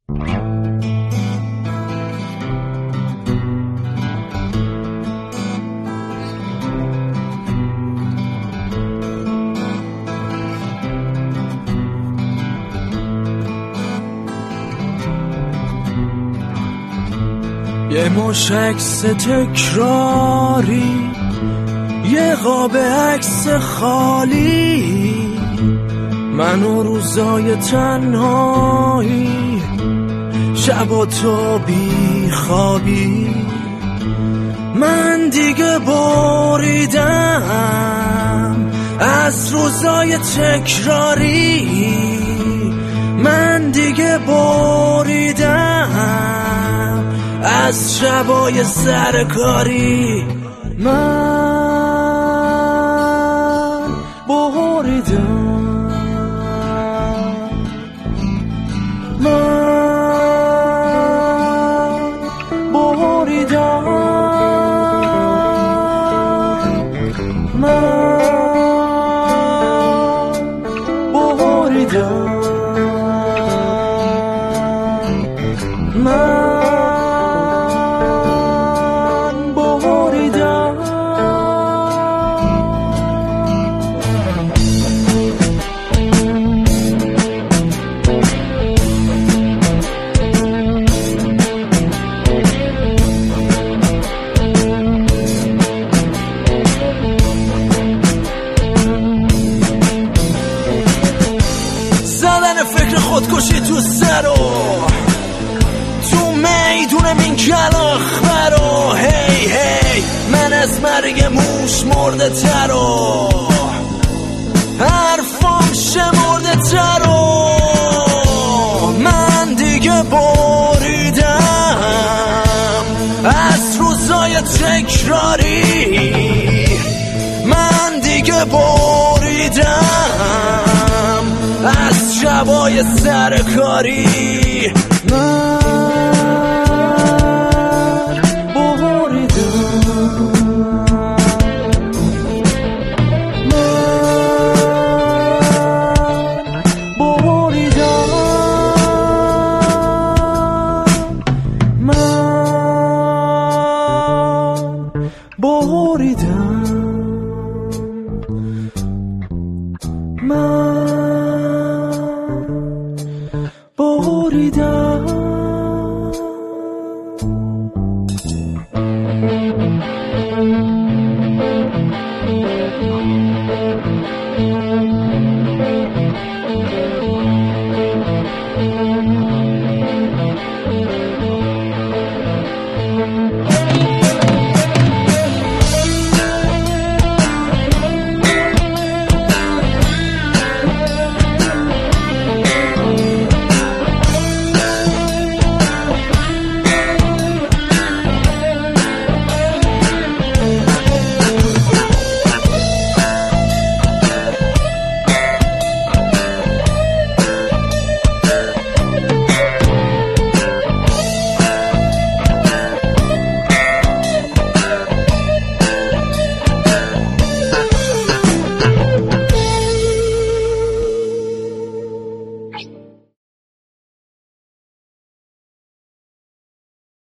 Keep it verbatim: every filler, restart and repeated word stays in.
یه مش عکس تکراری، یه قاب عکس خالی، من و روزای تنهایی، شب و تو بی خوابی. من دیگه بریدم از روزای تکراری، من دیگه بریدم از شبای سرکاری. من بریدم، من بریدم، من بریدم، من فکر خودکشی تو سر و تو میدونم این کلاخبر و هی هی من از مرگ موش مرده تر و حرفام شمرده تر و من دیگه بریدم از روزای تکراری، من دیگه بریدم از شبای سرکاری. من بریدم، من بریدم، من بریدم، من بریدم.